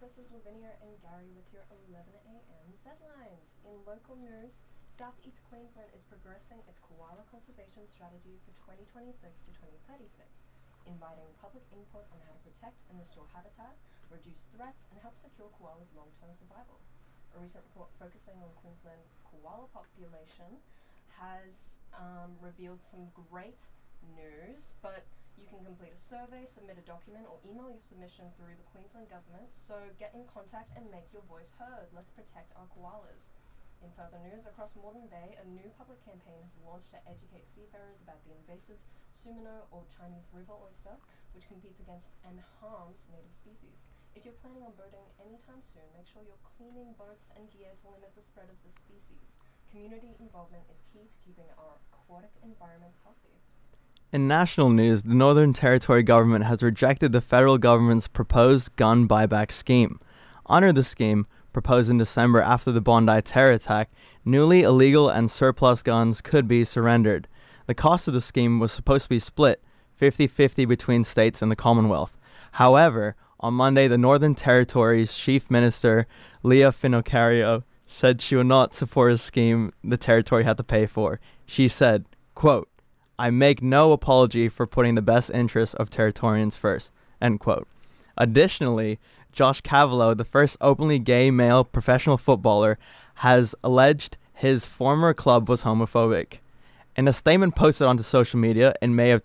this is Lavinia and Gary with your 11 a.m. Headlines. In local news, Southeast Queensland is progressing its koala conservation strategy for 2026 to 2036, inviting public input on how to protect and restore habitat, reduce threats, and help secure koalas' long-term survival. A recent report focusing on Queensland koala population has revealed some great news, but you can complete a survey, submit a document, or email your submission through the Queensland Government, so get in contact and make your voice heard. Let's protect our koalas. In further news, across Moreton Bay, a new public campaign has launched to educate seafarers about the invasive Sumino or Chinese river oyster, which competes against and harms native species. If you're planning on boating anytime soon, make sure you're cleaning boats and gear to limit the spread of the species. Community involvement is key to keeping our aquatic environments healthy. In national news, the Northern Territory government has rejected the federal government's proposed gun buyback scheme. Under the scheme, proposed in December after the Bondi terror attack, newly illegal and surplus guns could be surrendered. The cost of the scheme was supposed to be split 50-50 between states and the Commonwealth. However, on Monday, the Northern Territory's Chief Minister, Leah Finocchiaro, said she would not support a scheme the Territory had to pay for. She said, quote, "I make no apology for putting the best interests of Territorians first," end quote. Additionally, Josh Cavallo, the first openly gay male professional footballer, has alleged his former club was homophobic. In a statement posted onto social media in May of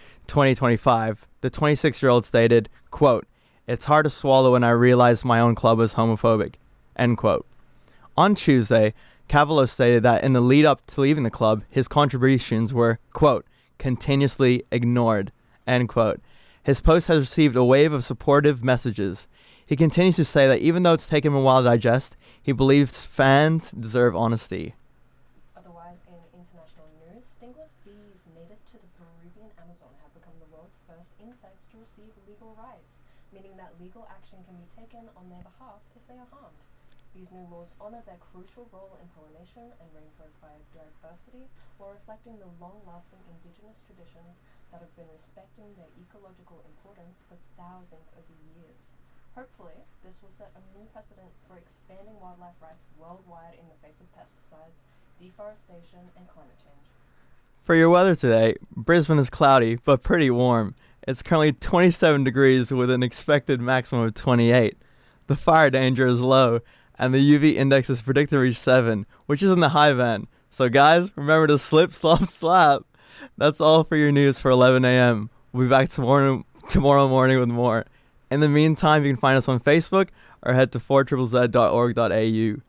2025, the 26-year-old stated, quote, "It's hard to swallow when I realized my own club was homophobic," end quote. On Tuesday, Cavallo stated that in the lead up to leaving the club, his contributions were, quote, "continuously ignored," end quote. His post has received a wave of supportive messages. He continues to say that even though it's taken him a while to digest, he believes fans deserve honesty. Otherwise, in international news, stingless bees native to the Peruvian Amazon have become the world's first insects to receive legal rights, meaning that legal action can be taken on their behalf if they are harmed. These new laws honor their crucial role in pollination and rainforest biodiversity, while reflecting the long-lasting indigenous traditions that have been respecting their ecological importance for thousands of years. Hopefully, this will set a new precedent for expanding wildlife rights worldwide in the face of pesticides, deforestation, and climate change. For your weather today, Brisbane is cloudy, but pretty warm. It's currently 27 degrees with an expected maximum of 28. The fire danger is low, and the UV index is predicted to reach 7, which is in the high band. So guys, remember to slip, slop, slap. That's all for your news for 11 a.m. We'll be back tomorrow morning with more. In the meantime, you can find us on Facebook or head to 4ZZZ.org.au.